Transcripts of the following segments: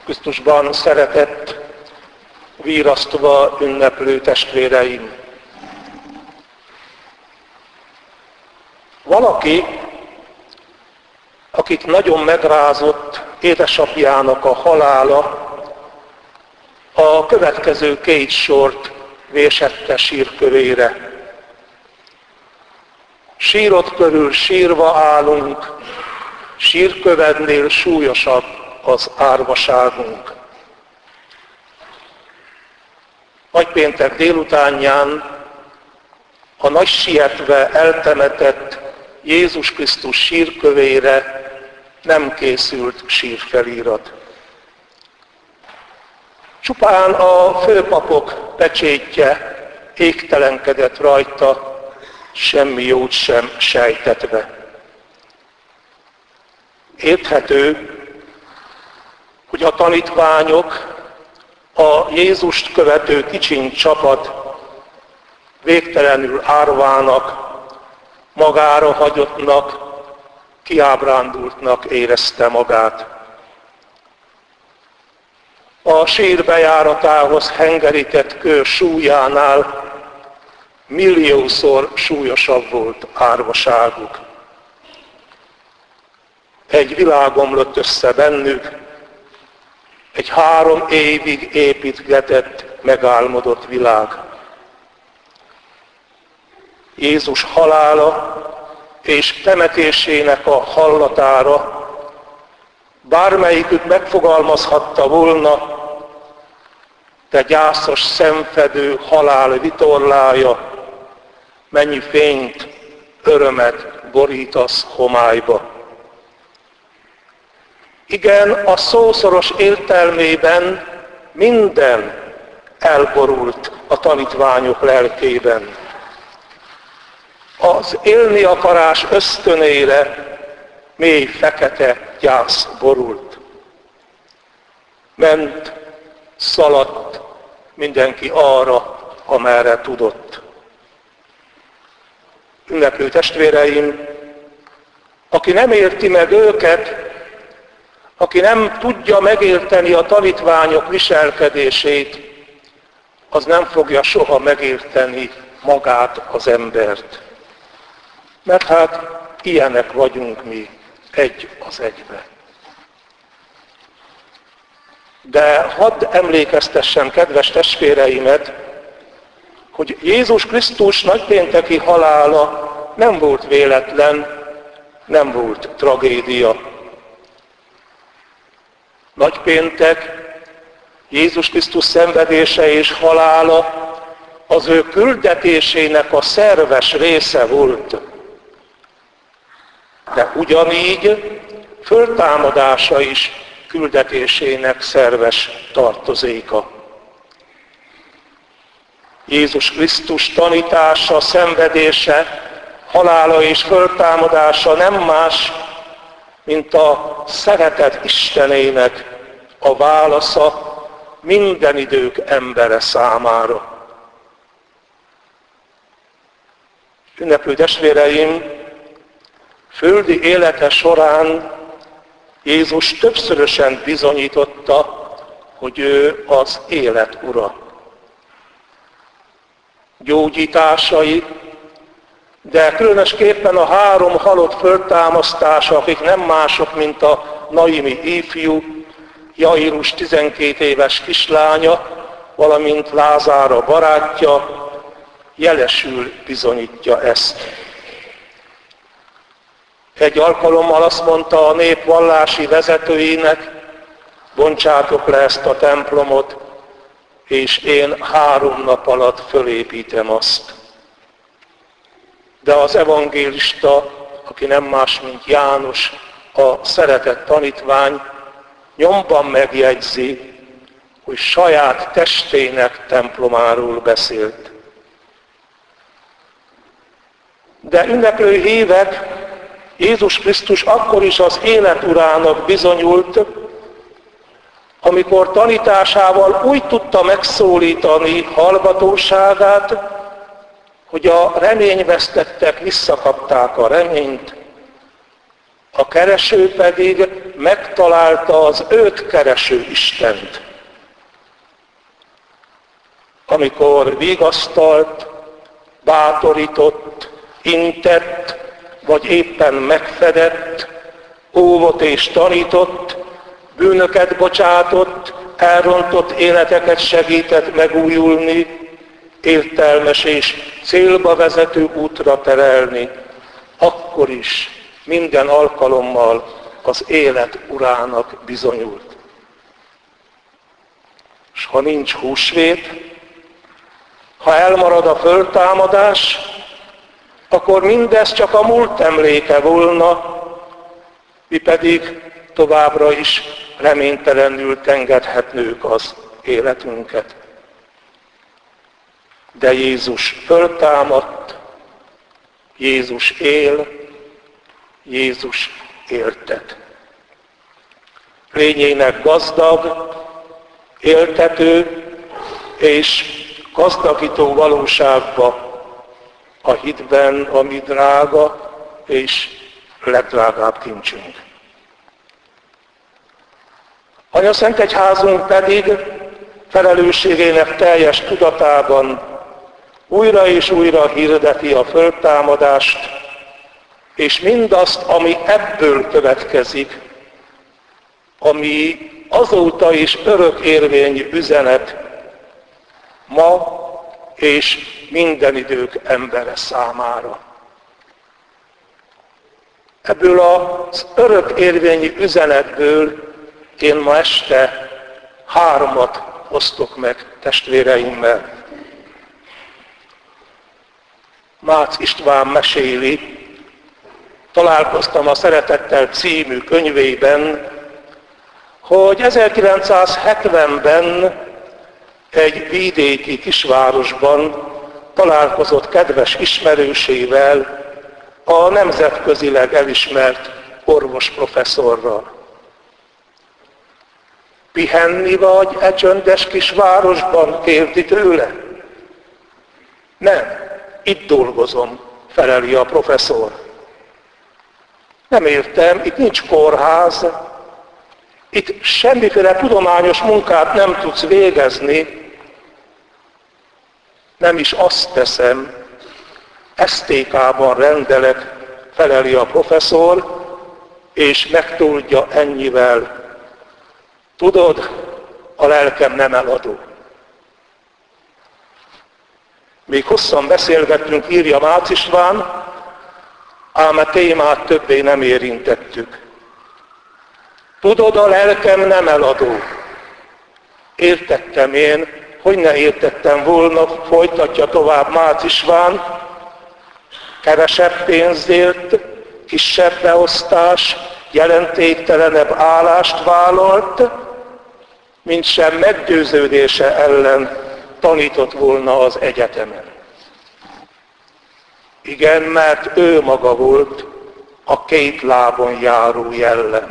Krisztusban szeretett, vírasztva ünneplő testvéreim. Valaki, akit nagyon megrázott édesapjának a halála, a következő két sort vésette sírkövére. Sírod körül sírva állunk, sírkövednél súlyosabb az árvaságunk. Nagypéntek délutánján a nagy sietve eltemetett Jézus Krisztus sírkövére nem készült sírfelirat. Csupán a főpapok pecsétje égtelenkedett rajta, semmi jót sem sejtetve. Érthető, hogy a tanítványok, a Jézust követő kicsiny csapat végtelenül árvának, magára hagyottnak, kiábrándultnak érezte magát. A sír bejáratához hengerített kő súlyánál milliószor súlyosabb volt árvaságuk. Egy világ omlott össze bennük, egy 3 évig építgetett, megálmodott világ. Jézus halála és temetésének a hallatára bármelyikük megfogalmazhatta volna, de gyászos, szenvedő halál vitorlája, mennyi fényt, örömet borítasz homályba. Igen, a szószoros értelmében minden elborult a tanítványok lelkében. Az élni akarás ösztönére mély fekete gyász borult. Ment, szaladt mindenki arra, amerre tudott. Ünneplő testvéreim, aki nem érti meg őket, aki nem tudja megérteni a tanítványok viselkedését, az nem fogja soha megérteni magát az embert. Mert hát ilyenek vagyunk mi, egy az egybe. De hadd emlékeztessem kedves testvéreimet, hogy Jézus Krisztus nagypénteki halála nem volt véletlen, nem volt tragédia. Nagypéntek, Jézus Krisztus szenvedése és halála az ő küldetésének a szerves része volt. De ugyanígy föltámadása is küldetésének szerves tartozéka. Jézus Krisztus tanítása, szenvedése, halála és föltámadása nem más, mint a szeretet Istenének a válasza minden idők embere számára. Ünneplő testvéreim, földi élete során Jézus többszörösen bizonyította, hogy ő az élet ura. Gyógyításai, de különösképpen a 3 halott föltámasztása, akik nem mások, mint a naimi ifjú, Jairus 12 éves kislánya, valamint Lázár a barátja, jelesül bizonyítja ezt. Egy alkalommal azt mondta a nép vallási vezetőinek, bontsátok le ezt a templomot, és én 3 nap alatt fölépítem azt. De az evangélista, aki nem más, mint János, a szeretett tanítvány, nyomban megjegyzi, hogy saját testének templomáról beszélt. De ünneplő hívek, Jézus Krisztus akkor is az élet urának bizonyult, amikor tanításával úgy tudta megszólítani hallgatóságát, hogy a reményvesztettek visszakapták a reményt, a kereső pedig megtalálta az őt kereső Istent. Amikor vigasztalt, bátorított, intett, vagy éppen megfedett, óvott és tanított, bűnöket bocsátott, elrontott életeket segített megújulni, értelmes és célba vezető útra terelni, akkor is minden alkalommal az élet urának bizonyult. És ha nincs húsvét, ha elmarad a föltámadás, akkor mindez csak a múlt emléke volna, mi pedig továbbra is reménytelenül engedhetnünk az életünket. De Jézus föltámadt, Jézus él, Jézus éltet. Lényének gazdag, éltető és gazdagító valóságba a hitben a mi drága és legdrágább kincsünk. Anyaszentegyházunk pedig felelősségének teljes tudatában újra és újra hirdeti a föltámadást, és mindazt, ami ebből következik, ami azóta is örök érvényű üzenet ma és minden idők embere számára. Ebből az örök érvényű üzenetből én ma este 3 osztok meg testvéreimmel. Mácz István meséli, Találkoztam a Szeretettel című könyvében, hogy 1970-ben egy vidéki kisvárosban találkozott kedves ismerősével, a nemzetközileg elismert orvosprofesszorral. Pihenni vagy e csöndes kisvárosban? Kérdi tőle. Nem, itt dolgozom, feleli a professzor. Nem értem, itt nincs kórház, itt semmiféle tudományos munkát nem tudsz végezni. Nem is azt teszem, STK-ban rendelek, feleli a professzor, és megtudja ennyivel. Tudod, a lelkem nem eladó. Még hosszan beszélgettünk, írja Mácz István, ám a témát többé nem érintettük. Tudod, a lelkem nem eladó. Értettem én, hogy ne értettem volna, folytatja tovább Mácz István, kevesebb pénzért, kisebb beosztás, jelentéktelenebb állást vállalt, mint sem meggyőződése ellen tanított volna az egyetemen. Igen, mert ő maga volt a 2 lábon járó jellem.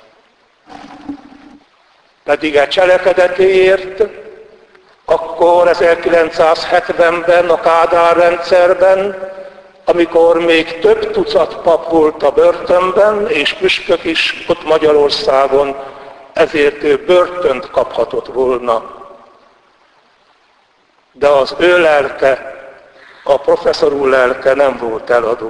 Pedig a cselekedetéért akkor 1970-ben a Kádár rendszerben, amikor még több tucat pap volt a börtönben, és püspök is ott Magyarországon, ezért ő börtönt kaphatott volna. De az ő lelke, a professzor úr lelke nem volt eladó.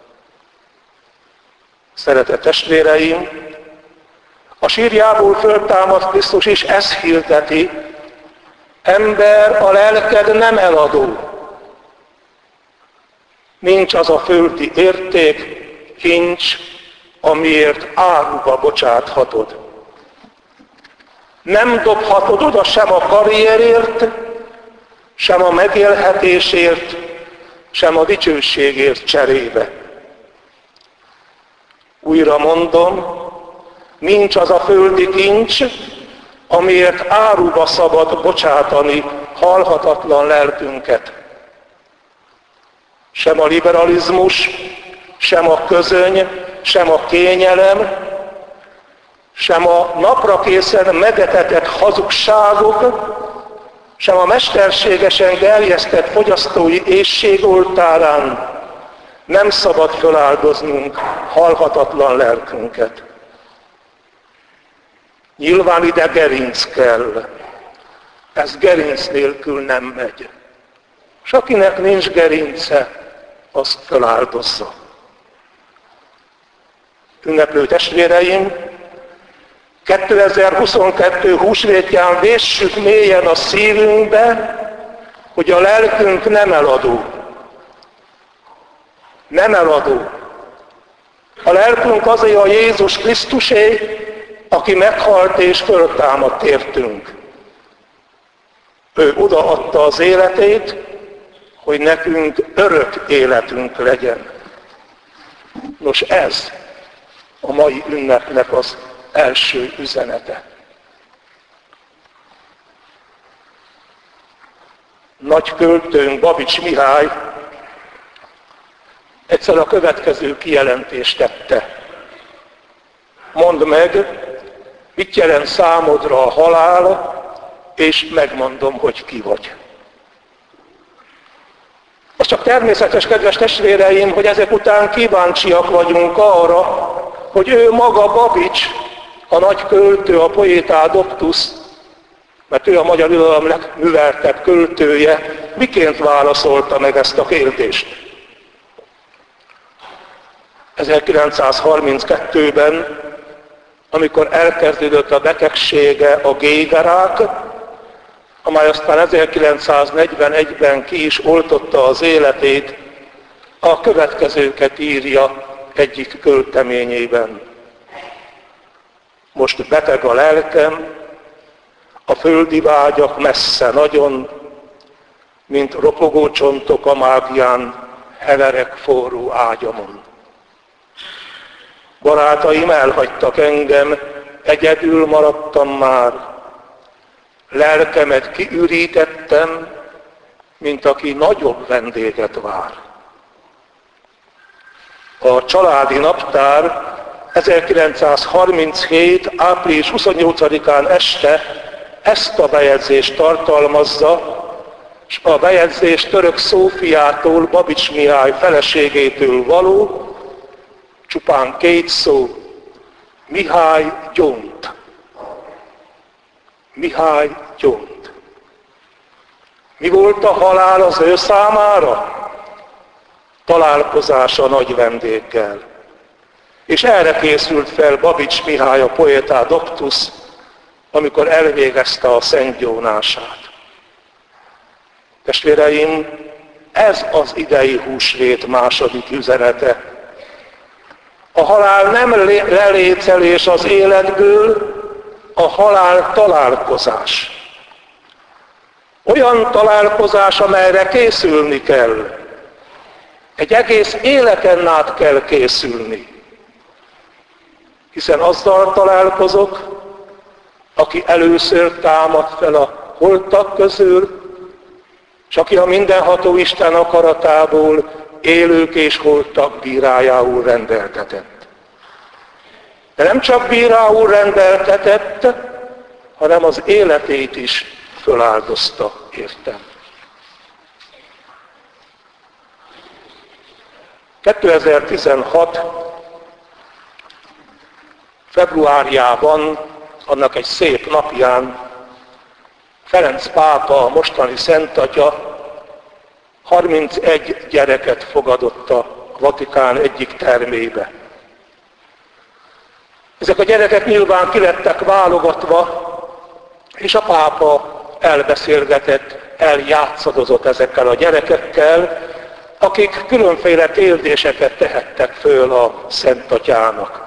Szeretett testvéreim, a sírjából föltámadt Krisztus is ezt hirdeti, ember, a lelked nem eladó. Nincs az a földi érték, kincs, amiért áruba bocsáthatod. Nem dobhatod oda sem a karrierért, sem a megélhetésért, sem a dicsőségért cserébe. Újra mondom, nincs az a földi kincs, amiért áruba szabad bocsátani halhatatlan lelkünket. Sem a liberalizmus, sem a közöny, sem a kényelem, sem a napra készen megetetett hazugságok, sem a mesterségesen gerjesztett fogyasztói éhség oltárán Nem szabad feláldoznunk halhatatlan lelkünket. Nyilván ide gerinc kell. Ez gerinc nélkül nem megy. És akinek nincs gerince, azt feláldozza. Ünneplő testvéreim, 2022 húsvétján véssük mélyen a szívünkbe, hogy a lelkünk nem eladó. Nem eladó. A lelkünk azért a Jézus Krisztusé, aki meghalt és föltámadt értünk. Ő odaadta az életét, hogy nekünk örök életünk legyen. Nos, ez a mai ünnepnek az első üzenete. Nagy költőnk, Babits Mihály egyszer a következő kijelentést tette. Mondd meg, mit jelent számodra a halál, és megmondom, hogy ki vagy. Az csak természetes, kedves testvéreim, hogy ezek után kíváncsiak vagyunk arra, hogy ő maga Babics, a nagy költő, a poéta adoptus, mert ő a magyar irodalom legműveltebb költője, miként válaszolta meg ezt a kérdést. 1932-ben, amikor elkezdődött a betegsége, a gégerák, amely aztán 1941-ben ki is oltotta az életét, a következőket írja egyik költeményében. Most beteg a lelkem, a földi vágyak messze nagyon, mint ropogó csontok a mágián, heverek forró ágyamon. Barátaim elhagytak engem, egyedül maradtam már, lelkemet kiürítettem, mint aki nagyobb vendéget vár. A családi naptár 1937. április 28-án este ezt a bejegyzést tartalmazza, és a bejegyzés Török Szófiától, Babits Mihály feleségétől való, csupán 2 szó, Mihály Gyont. Mihály Gyont. Mi volt a halál az ő számára? Találkozás a nagy vendéggel. És erre készült fel Babits Mihály, a poéta adoptus, amikor elvégezte a szentgyónását. Testvéreim, ez az idei húsvét második üzenete. A halál nem lelécelés az életből, a halál találkozás. Olyan találkozás, amelyre készülni kell. Egy egész életen át kell készülni. Hiszen azzal találkozok, aki először támad fel a holtak közül, és aki a mindenható Isten akaratából élők és holtak bírájául rendeltetett. De nem csak bírául rendeltetett, hanem az életét is föláldozta értem. 2016. februárjában, annak egy szép napján Ferenc pápa, a mostani Szent Atya 31 gyereket fogadott a Vatikán egyik termébe. Ezek a gyerekek nyilván ki lettek válogatva, és a pápa elbeszélgetett, eljátszadozott ezekkel a gyerekekkel, akik különféle kérdéseket tehettek föl a Szent Atyának.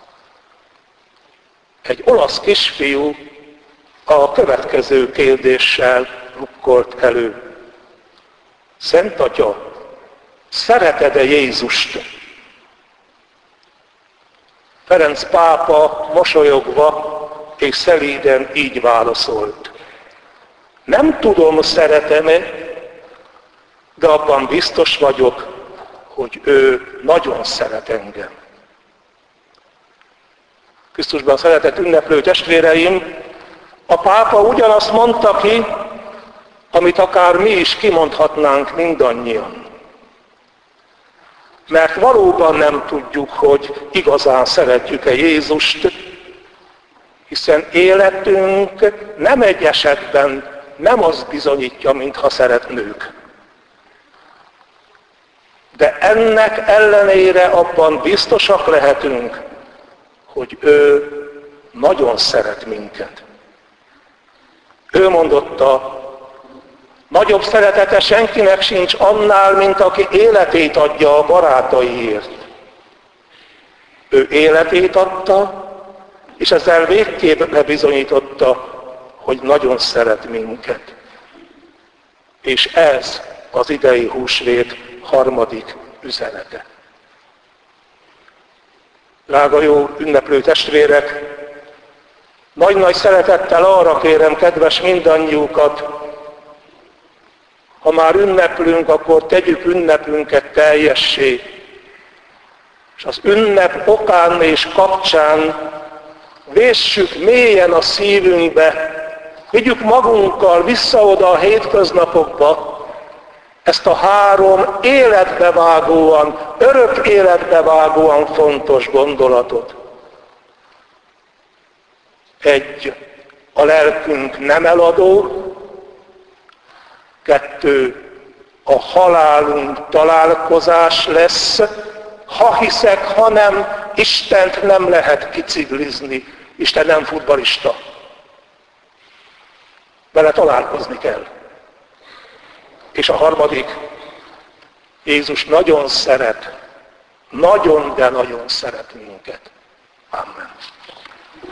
Egy olasz kisfiú a következő kérdéssel rukkolt elő. Szent Atya, szereted-e Jézust? Ferenc pápa mosolyogva és szelíden így válaszolt. Nem tudom, szeretem-e, de abban biztos vagyok, hogy ő nagyon szeret engem. Krisztusban szeretett ünneplő testvéreim, a pápa ugyanazt mondta ki, amit akár mi is kimondhatnánk mindannyian. Mert valóban nem tudjuk, hogy igazán szeretjük-e Jézust, hiszen életünk nem egy esetben nem azt bizonyítja, mintha szeretnők. De ennek ellenére abban biztosak lehetünk, hogy ő nagyon szeret minket. Ő mondotta, nagyobb szeretete senkinek sincs annál, mint aki életét adja a barátaiért. Ő életét adta, és ezzel végképp bebizonyította, hogy nagyon szeret minket. És ez az idei húsvét harmadik üzenete. Drága jó ünneplő testvérek, nagy-nagy szeretettel arra kérem kedves mindannyiukat, ha már ünneplünk, akkor tegyük ünnepünket teljessé. És az ünnep okán és kapcsán véssük mélyen a szívünkbe, vigyük magunkkal vissza oda a hétköznapokba ezt a három életbevágóan, örök életbevágóan fontos gondolatot. 1. A lelkünk nem eladó. 2. A halálunk találkozás lesz. Ha hiszek, ha nem, Istent nem lehet kiciglizni. Isten nem futballista. Vele találkozni kell. És a harmadik, Jézus nagyon szeret, nagyon, de nagyon szeret minket. Amen.